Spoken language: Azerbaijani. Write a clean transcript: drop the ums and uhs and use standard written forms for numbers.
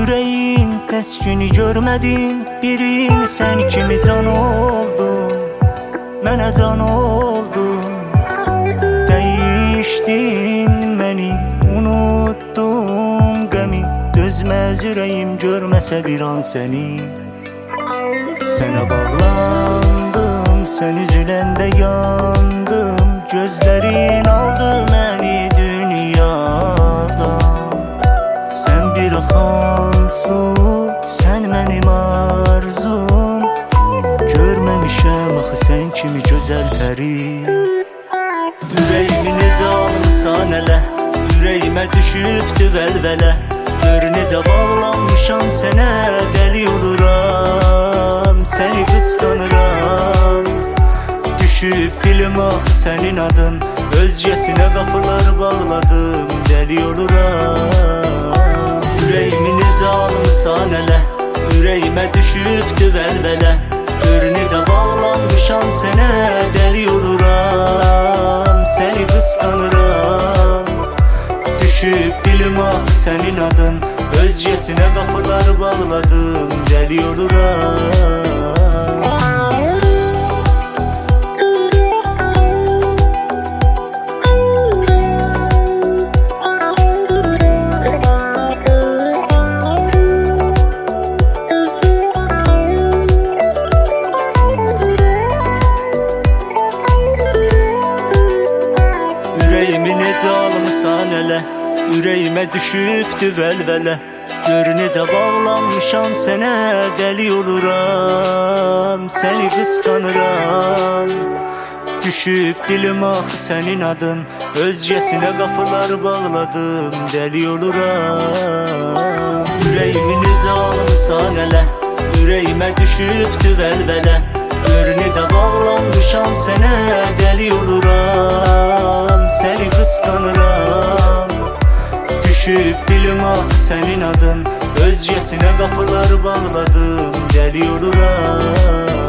Yüreğin təskini görmədim, birin sən kimi can oldun, mənə can oldun. Dəyişdin məni, unutdum qəmi, dözməz ürəyim görməsə bir an səni. Sənə bağlandım, sən üzüləndə yandım, gözlərin aldı məni dünyadan. Sən bir axan su, sən mənim arzum, görməmişəm axı sən kimi gözəl pəri. Ürəyimi necə almısan ələ, ürəyimə düşübdü vəlvələ. Gör necə bağlanmışam sənə, dəli oluram, səni qısqanıram. Düşüb dilim axı sənin adın, özgəsinə qapılar bağladım, dəli oluram. Ürəyimi necə almısan ələ, ürəyimə düşübdü vəlvələ. Gör necə bağlanmışam sənə, dəli oluram, səni qısqanıram. Düşüb dilim axı sənin adın, özgəsinə qapılar bağladım, dəli oluram. Ürəyimi necə almısan ələ, ürəyimə düşübdü vəlvələ. Gör necə bağlanmışam sənə, dəli oluram, səni qısqanıram. Düşüb dilim axı sənin adın, özgəsinə qapılar bağladım, dəli oluram. Ürəyimi necə almısan ələ, ürəyimə düşübdü vəlvələ. Gör necə bağlanmışam sənə, dəli oluram, səni qısqanıram. Düşüb dilim axı sənin adın, özgəsinə qapılar bağladım, dəli oluram.